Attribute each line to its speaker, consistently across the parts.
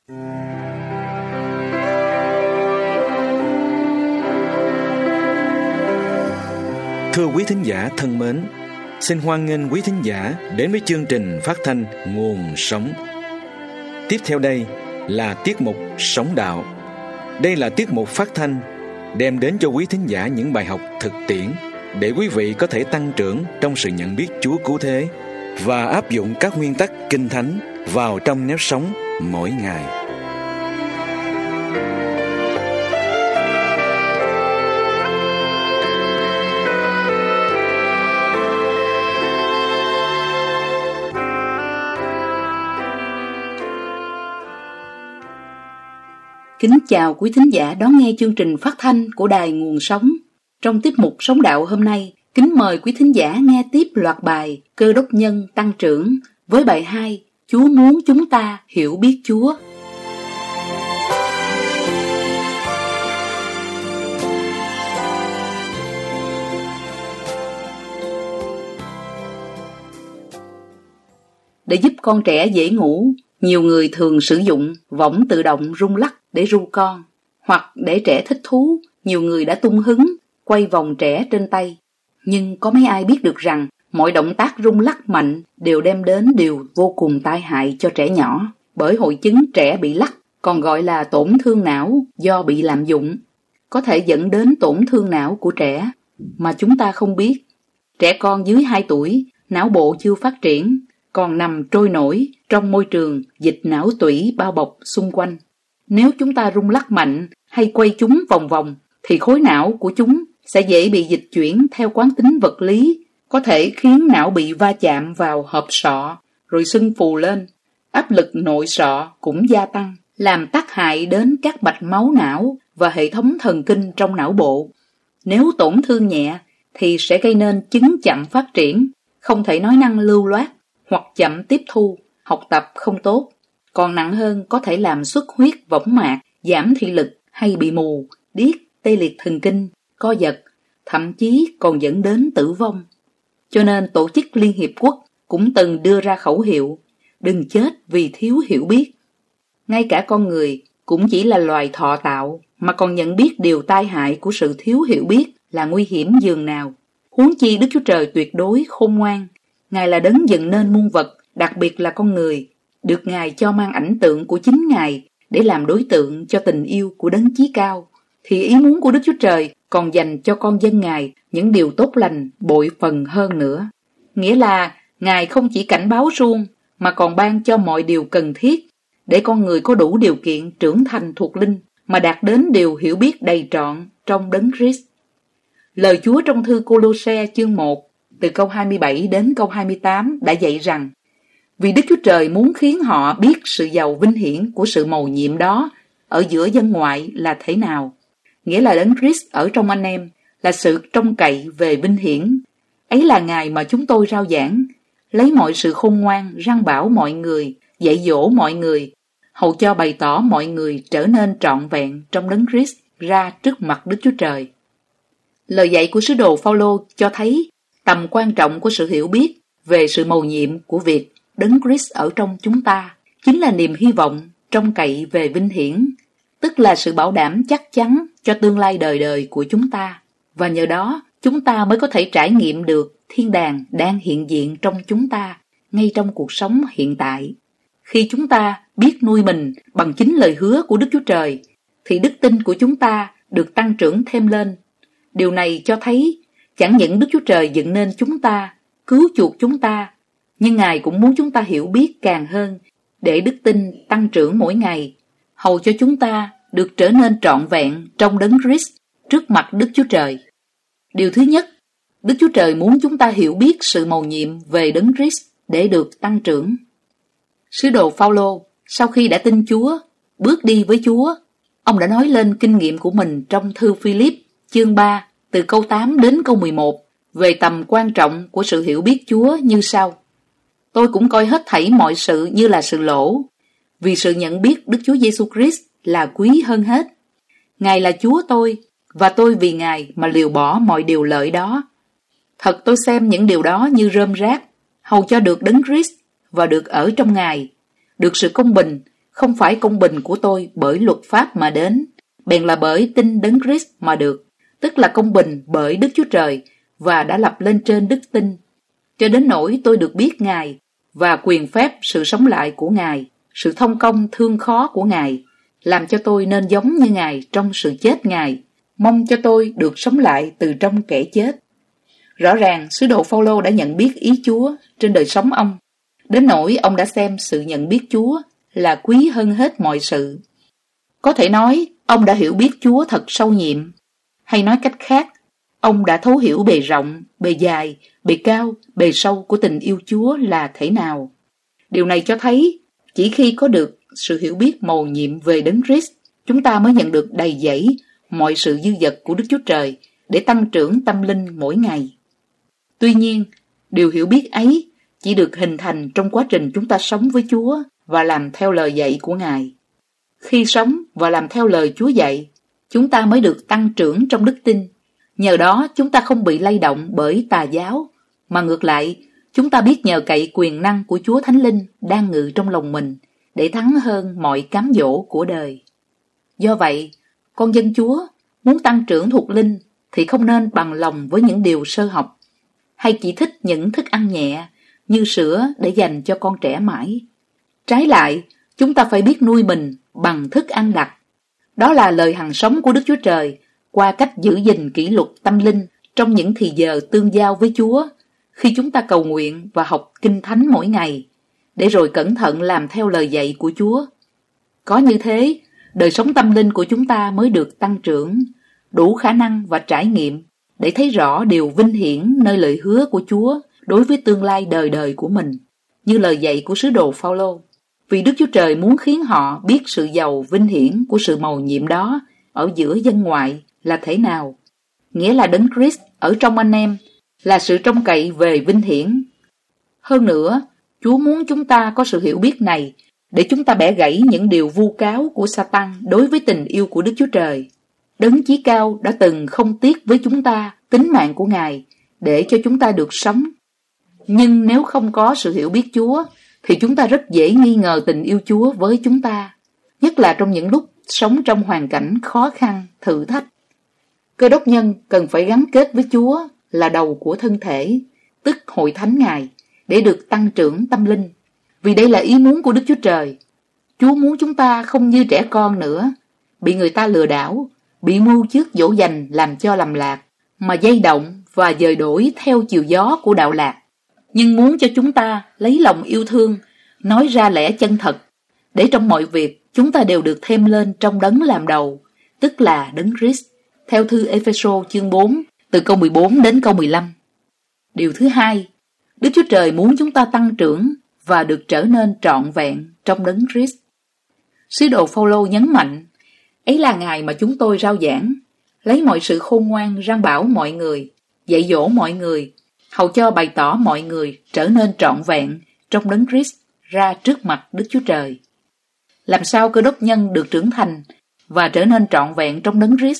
Speaker 1: Thưa quý thính giả thân mến, xin hoan nghênh quý thính giả đến với chương trình phát thanh Nguồn Sống. Tiếp theo đây là tiết mục Sống Đạo. Đây là tiết mục phát thanh đem đến cho quý thính giả những bài học thực tiễn để quý vị có thể tăng trưởng trong sự nhận biết Chúa cứu thế và áp dụng các nguyên tắc Kinh Thánh vào trong nếp sống mỗi ngày.
Speaker 2: Kính chào quý thính giả đón nghe chương trình phát thanh của Đài Nguồn Sống. Trong tiết mục Sống Đạo hôm nay, kính mời quý thính giả nghe tiếp loạt bài Cơ Đốc Nhân Tăng Trưởng với bài 2 Chúa muốn chúng ta hiểu biết Chúa. Để giúp con trẻ dễ ngủ, nhiều người thường sử dụng võng tự động rung lắc để ru con, hoặc để trẻ thích thú, nhiều người đã tung hứng, quay vòng trẻ trên tay. Nhưng có mấy ai biết được rằng mọi động tác rung lắc mạnh đều đem đến điều vô cùng tai hại cho trẻ nhỏ, bởi hội chứng trẻ bị lắc, còn gọi là tổn thương não do bị lạm dụng, có thể dẫn đến tổn thương não của trẻ mà chúng ta không biết. Trẻ con dưới 2 tuổi, não bộ chưa phát triển, còn nằm trôi nổi trong môi trường dịch não tủy bao bọc xung quanh. Nếu chúng ta rung lắc mạnh hay quay chúng vòng vòng, thì khối não của chúng sẽ dễ bị dịch chuyển theo quán tính vật lý, có thể khiến não bị va chạm vào hộp sọ, rồi sưng phù lên. Áp lực nội sọ cũng gia tăng, làm tác hại đến các mạch máu não và hệ thống thần kinh trong não bộ. Nếu tổn thương nhẹ thì sẽ gây nên chứng chậm phát triển, không thể nói năng lưu loát, hoặc chậm tiếp thu, học tập không tốt. Còn nặng hơn có thể làm xuất huyết võng mạc, giảm thị lực hay bị mù, điếc, tê liệt thần kinh, co giật, thậm chí còn dẫn đến tử vong. Cho nên Tổ chức Liên Hiệp Quốc cũng từng đưa ra khẩu hiệu, đừng chết vì thiếu hiểu biết. Ngay cả con người cũng chỉ là loài thọ tạo mà còn nhận biết điều tai hại của sự thiếu hiểu biết là nguy hiểm dường nào. Huống chi Đức Chúa Trời tuyệt đối khôn ngoan, Ngài là đấng dựng nên muôn vật, đặc biệt là con người, được Ngài cho mang ảnh tượng của chính Ngài để làm đối tượng cho tình yêu của đấng chí cao, thì ý muốn của Đức Chúa Trời còn dành cho con dân Ngài những điều tốt lành bội phần hơn nữa. Nghĩa là Ngài không chỉ cảnh báo suông mà còn ban cho mọi điều cần thiết để con người có đủ điều kiện trưởng thành thuộc linh mà đạt đến điều hiểu biết đầy trọn trong đấng Christ. Lời Chúa trong thư Cô-lô-se chương 1 từ câu 27 đến câu 28 đã dạy rằng: vì Đức Chúa Trời muốn khiến họ biết sự giàu vinh hiển của sự mầu nhiệm đó ở giữa dân ngoại là thế nào. Nghĩa là đấng Christ ở trong anh em là sự trông cậy về vinh hiển. Ấy là Ngài mà chúng tôi rao giảng, lấy mọi sự khôn ngoan răn bảo mọi người, dạy dỗ mọi người, hầu cho bày tỏ mọi người trở nên trọn vẹn trong đấng Christ ra trước mặt Đức Chúa Trời. Lời dạy của sứ đồ Phao-lô cho thấy tầm quan trọng của sự hiểu biết về sự mầu nhiệm của việc đấng Christ ở trong chúng ta chính là niềm hy vọng trông cậy về vinh hiển, tức là sự bảo đảm chắc chắn cho tương lai đời đời của chúng ta, và nhờ đó chúng ta mới có thể trải nghiệm được thiên đàng đang hiện diện trong chúng ta ngay trong cuộc sống hiện tại. Khi chúng ta biết nuôi mình bằng chính lời hứa của Đức Chúa Trời thì đức tin của chúng ta được tăng trưởng thêm lên. Điều này cho thấy chẳng những Đức Chúa Trời dựng nên chúng ta, cứu chuộc chúng ta, nhưng Ngài cũng muốn chúng ta hiểu biết càng hơn để đức tin tăng trưởng mỗi ngày, hầu cho chúng ta được trở nên trọn vẹn trong đấng Christ trước mặt Đức Chúa Trời. Điều thứ nhất, Đức Chúa Trời muốn chúng ta hiểu biết sự mầu nhiệm về đấng Christ để được tăng trưởng. Sứ đồ Phao-lô sau khi đã tin Chúa, bước đi với Chúa, ông đã nói lên kinh nghiệm của mình trong thư Philip chương 3 từ câu 8 đến câu 11 về tầm quan trọng của sự hiểu biết Chúa như sau: tôi cũng coi hết thảy mọi sự như là sự lỗ, vì sự nhận biết Đức Chúa Giêsu Christ là quý hơn hết. Ngài là Chúa tôi, và tôi vì Ngài mà liều bỏ mọi điều lợi đó. Thật tôi xem những điều đó như rơm rác, hầu cho được đấng Christ và được ở trong Ngài, được sự công bình Không phải công bình của tôi bởi luật pháp mà đến, bèn là bởi tin Đấng Christ mà được, tức là công bình bởi Đức Chúa Trời và đã lập lên trên đức tin. Cho đến nỗi tôi được biết Ngài và quyền phép sự sống lại của Ngài, sự thông công thương khó của Ngài, làm cho tôi nên giống như Ngài trong sự chết Ngài, mong cho tôi được sống lại từ trong kẻ chết. Rõ ràng sứ đồ Phao-lô đã nhận biết ý Chúa trên đời sống ông, đến nỗi ông đã xem sự nhận biết Chúa là quý hơn hết mọi sự. Có thể nói ông đã hiểu biết Chúa thật sâu nhiệm, hay nói cách khác, ông đã thấu hiểu bề rộng, bề dài, bề cao, bề sâu của tình yêu Chúa là thế nào. Điều này cho thấy chỉ khi có được sự hiểu biết mầu nhiệm về Đấng Christ, chúng ta mới nhận được đầy dẫy mọi sự dư dật của Đức Chúa Trời để tăng trưởng tâm linh mỗi ngày. Tuy nhiên, điều hiểu biết ấy chỉ được hình thành trong quá trình chúng ta sống với Chúa và làm theo lời dạy của Ngài. Khi sống và làm theo lời Chúa dạy, chúng ta mới được tăng trưởng trong đức tin. Nhờ đó chúng ta không bị lay động bởi tà giáo, mà ngược lại, chúng ta biết nhờ cậy quyền năng của Chúa Thánh Linh đang ngự trong lòng mình để thắng hơn mọi cám dỗ của đời. Do vậy, con dân Chúa muốn tăng trưởng thuộc linh thì không nên bằng lòng với những điều sơ học, hay chỉ thích những thức ăn nhẹ như sữa để dành cho con trẻ mãi. Trái lại, chúng ta phải biết nuôi mình bằng thức ăn đặc. Đó là lời hằng sống của Đức Chúa Trời qua cách giữ gìn kỷ luật tâm linh trong những thì giờ tương giao với Chúa, khi chúng ta cầu nguyện và học kinh thánh mỗi ngày, để rồi cẩn thận làm theo lời dạy của Chúa. Có như thế, đời sống tâm linh của chúng ta mới được tăng trưởng, đủ khả năng và trải nghiệm để thấy rõ điều vinh hiển nơi lời hứa của Chúa đối với tương lai đời đời của mình, như lời dạy của sứ đồ Phao-lô. Vì Đức Chúa Trời muốn khiến họ biết sự giàu vinh hiển của sự mầu nhiệm đó ở giữa dân ngoại là thế nào, nghĩa là Đấng Christ ở trong anh em là sự trông cậy về vinh hiển. Hơn nữa, Chúa muốn chúng ta có sự hiểu biết này để chúng ta bẻ gãy những điều vu cáo của Sa-tan đối với tình yêu của Đức Chúa Trời. Đấng Chí Cao đã từng không tiếc với chúng ta tính mạng của Ngài để cho chúng ta được sống. Nhưng nếu không có sự hiểu biết Chúa, thì chúng ta rất dễ nghi ngờ tình yêu Chúa với chúng ta, nhất là trong những lúc sống trong hoàn cảnh khó khăn, thử thách. Cơ đốc nhân cần phải gắn kết với Chúa là đầu của thân thể, tức hội thánh Ngài, để được tăng trưởng tâm linh. Vì đây là ý muốn của Đức Chúa Trời. Chúa muốn chúng ta không như trẻ con nữa, bị người ta lừa đảo, bị mưu trước dỗ dành làm cho lầm lạc, mà dây động và dời đổi theo chiều gió của đạo lạc. Nhưng muốn cho chúng ta lấy lòng yêu thương, nói ra lẽ chân thật, để trong mọi việc chúng ta đều được thêm lên trong Đấng làm đầu, tức là Đấng Christ, theo thư Ê-phê-sô chương 4, từ câu 14 đến câu 15. Điều thứ hai, Đức Chúa Trời muốn chúng ta tăng trưởng và được trở nên trọn vẹn trong Đấng Christ. Sứ đồ Phao-lô nhấn mạnh, ấy là Ngài mà chúng tôi rao giảng, lấy mọi sự khôn ngoan răn bảo mọi người, dạy dỗ mọi người, hầu cho bày tỏ mọi người trở nên trọn vẹn trong Đấng Christ ra trước mặt Đức Chúa Trời. Làm sao cơ đốc nhân được trưởng thành và trở nên trọn vẹn trong Đấng Christ?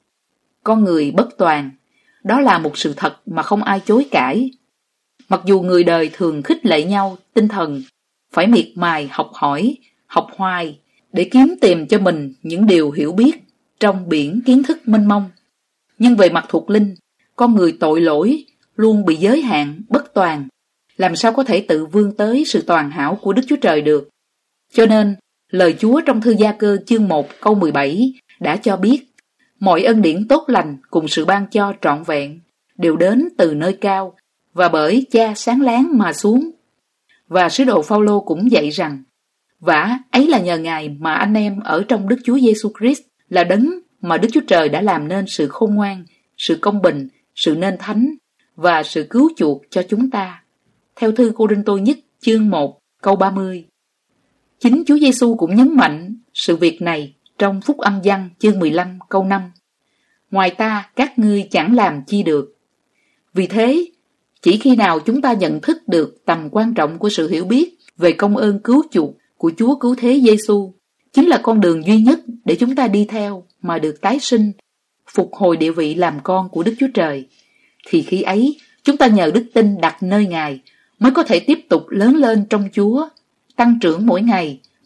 Speaker 2: Con người bất toàn, đó là một sự thật mà không ai chối cãi. Mặc dù người đời thường khích lệ nhau tinh thần, phải miệt mài học hỏi, học hoài để kiếm tìm cho mình những điều hiểu biết trong biển kiến thức mênh mông. Nhưng về mặt thuộc linh, con người tội lỗi luôn bị giới hạn, bất toàn, làm sao có thể tự vươn tới sự toàn hảo của Đức Chúa Trời được. Cho nên, lời Chúa trong thư Gia-cơ chương 1 câu 17 đã cho biết, mọi ân điển tốt lành cùng sự ban cho trọn vẹn đều đến từ nơi cao và bởi Cha sáng láng mà xuống. Và sứ đồ Phao-lô cũng dạy rằng, vả ấy là nhờ Ngài mà anh em ở trong Đức Chúa Giêsu Christ là Đấng mà Đức Chúa Trời đã làm nên sự khôn ngoan, sự công bình, sự nên thánh và sự cứu chuộc cho chúng ta. Theo thư Cô-rinh-tô nhất chương 1 câu 30. Chính Chúa Giêsu cũng nhấn mạnh sự việc này trong Phúc Âm Giăng chương 15 câu 5. Ngoài ta các ngươi chẳng làm chi được. Vì thế, chỉ khi nào chúng ta nhận thức được tầm quan trọng của sự hiểu biết về công ơn cứu chuộc của Chúa Cứu Thế Giêsu, chính là con đường duy nhất để chúng ta đi theo mà được tái sinh, phục hồi địa vị làm con của Đức Chúa Trời, thì khi ấy chúng ta nhờ đức tin đặt nơi Ngài mới có thể tiếp tục lớn lên trong Chúa, tăng trưởng mỗi ngày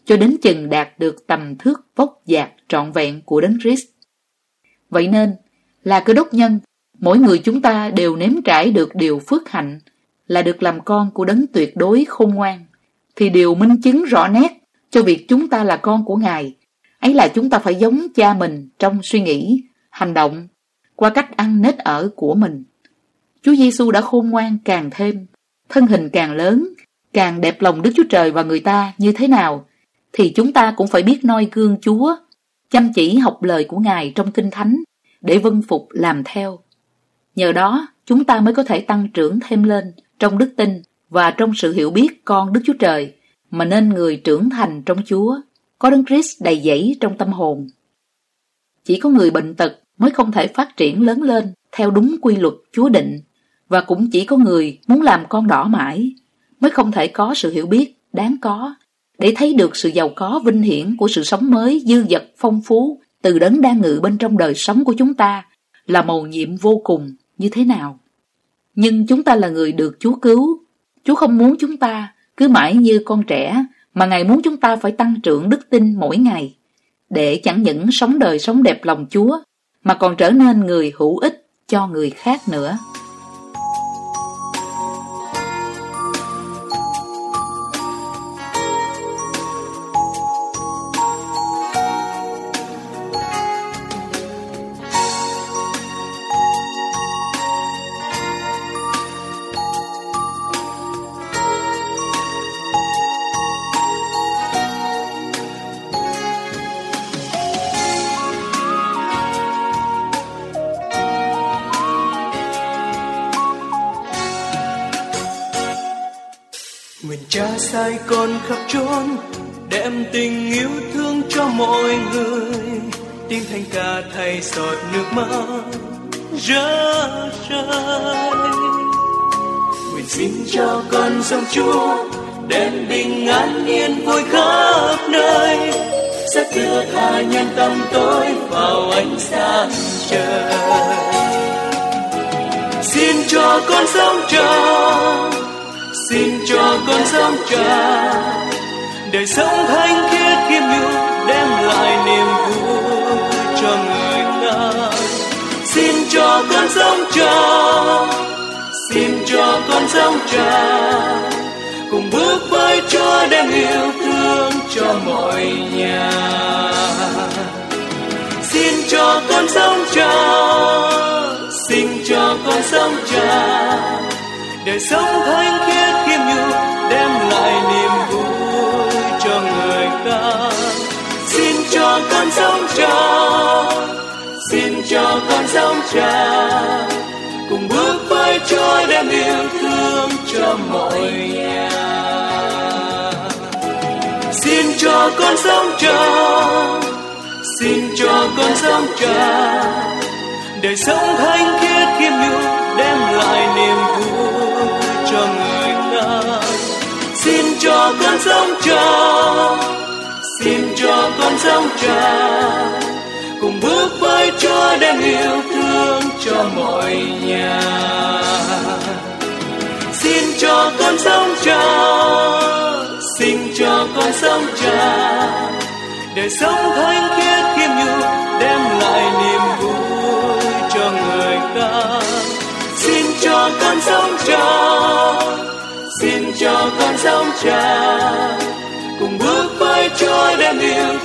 Speaker 2: cho đến chừng đạt được tầm thước vóc dạc trọn vẹn của Đấng Christ. Vậy nên, là Cơ Đốc nhân, mỗi người chúng ta đều nếm trải được điều phước hạnh là được làm con của Đấng tuyệt đối khôn ngoan, thì điều minh chứng rõ nét cho việc chúng ta là con của Ngài ấy là chúng ta phải giống cha mình trong suy nghĩ, hành động, qua cách ăn nết ở của mình. Chúa Giêsu đã khôn ngoan càng thêm, thân hình càng lớn, càng đẹp lòng Đức Chúa Trời và người ta như thế nào, thì chúng ta cũng phải biết noi gương Chúa, chăm chỉ học lời của Ngài trong Kinh Thánh để vâng phục làm theo. Nhờ đó, chúng ta mới có thể tăng trưởng thêm lên trong đức tin và trong sự hiểu biết con Đức Chúa Trời, mà nên người trưởng thành trong Chúa, có Đấng Christ đầy dẫy trong tâm hồn. Chỉ có người bệnh tật mới không thể phát triển lớn lên theo đúng quy luật Chúa định, và cũng chỉ có người muốn làm con đỏ mãi mới không thể có sự hiểu biết đáng có để thấy được sự giàu có vinh hiển của sự sống mới dư dật phong phú từ Đấng đang ngự bên trong đời sống của chúng ta là mầu nhiệm vô cùng như thế nào. Nhưng chúng ta là người được Chúa cứu. Chúa không muốn chúng ta cứ mãi như con trẻ, mà Ngài muốn chúng ta phải tăng trưởng đức tin mỗi ngày, để chẳng những sống đời sống đẹp lòng Chúa, mà còn trở nên người hữu ích cho người khác nữa.
Speaker 3: Nguyện Cha sai con khắp chốn, đem tình yêu thương cho mọi người, tim thành ca thay giọt nước mắt rơi rơi. Nguyện xin cho con dòng Chúa, đem bình an yên vui khắp nơi, sẽ đưa tha nhân tâm tôi vào ánh sáng trời. Xin cho con sống trong, xin cho con sống tràn đời sống thanh khiết khiêm nhường, đem lại niềm vui cho người khác. Xin cho con sống tràn, xin cho con sống tràn, cùng bước với Chúa đem yêu thương cho mọi nhà. Xin cho con sống tràn, xin cho con sống tràn đời sống thanh khiết khiêm nhường, đem lại niềm vui cho người khác. Xin cho con sống tràn, xin cho con sống tràn, cùng bước với Chúa đem yêu thương cho mọi nhà. Xin cho con sống tràn, xin cho con sống tràn đời sống thanh khiết khiêm nhường, đem lại niềm vui cho người khác. Xin cho con sống tràn, xin cho con sống tràn, cùng bước với Chúa đem yêu thương cho mọi nhà. Xin cho con sống tràn, xin cho con sống tràn đời sống thanh khiết khiêm nhường, đem lại niềm vui cho người khác. Xin cho con sống tràn, xin cho con sống tràn, cùng bước với Chúa đem yêu